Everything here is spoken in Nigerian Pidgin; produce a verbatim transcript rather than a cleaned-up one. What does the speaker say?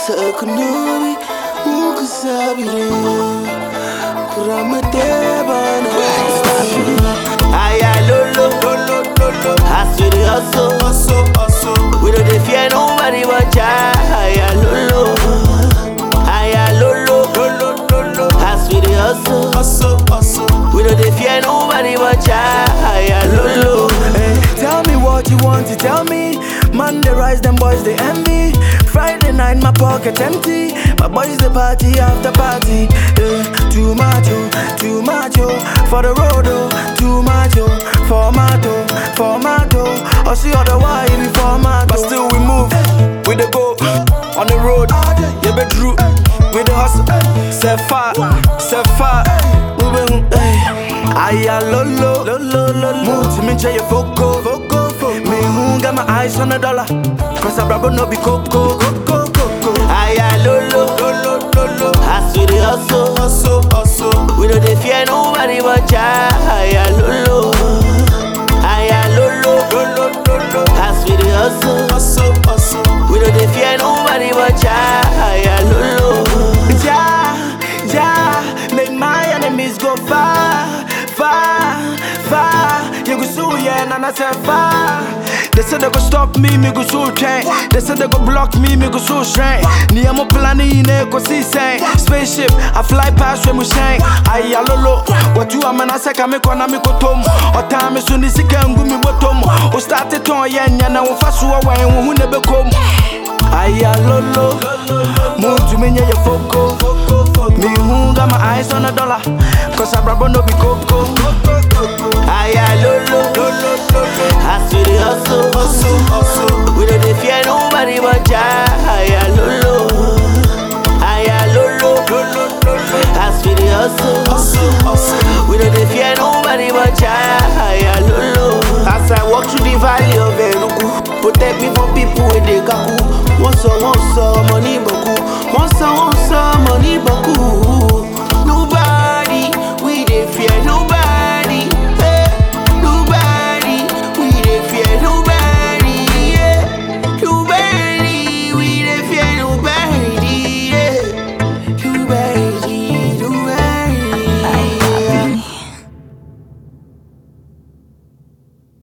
Sakunuri, Mukasabire, Kuramatebana. Aya lolo, lolo, lolo. Hustle, hustle, hustle, hustle. We don't fear nobody but ya. Aya lolo, aya lolo, lolo, lolo. Hustle, hustle, hustle, hustle. We don't fear nobody but ya. Aya lolo. Hey, tell me what you want to tell me. Monday rise, them boys they envy. Friday night, my pocket empty. My boys the party after party. Eh, too much, oh, too much, oh. For the road, oh, too much, oh. Formato, formato. I see otherwise we formato. But still we move, we the go on the road. Yeah, be true, with the hustle. Set fire, set fire. Moving, eh. Aya lolo, lolo, lolo. Move to me, check your foco, foco, foco. Me who got my eyes on the dollar. Cause I brabo no be coco, coco, coco. Aya lolo, lolo, lolo. Hustle, hustle, hustle, hustle. We don't fear nobody but ya. Aya lolo, aya lolo, lolo, lolo. Hustle, hustle, hustle, hustle. We don't fear nobody but ya. Aya lolo. Ja, ja, make my enemies go far, far, far. You go so yeah, and I say far. They said they go stop me, me go so train. They said they go block me, me go so strain. Ni amo planning in a consistent spaceship. I fly past when we shine. I lolo, what you am and I say come kona me go tom. O time is soon is can go me bottom. O start it on yen yana o fasu wa who never come. I lolo, move to me your foco. Me who got my eyes on a dollar. Cause I brabo no be coco. Aya lolo, lolo, lolo. Hustle, hustle, hustle, hustle. We don't fear nobody but ya. Aya lolo, aya lolo, lolo, lolo. Hustle, hustle, hustle, hustle. We don't fear nobody but ya. Aya lolo. As I walk through the valley of Enugu, protect me from people with the kaku. What's up, what's up,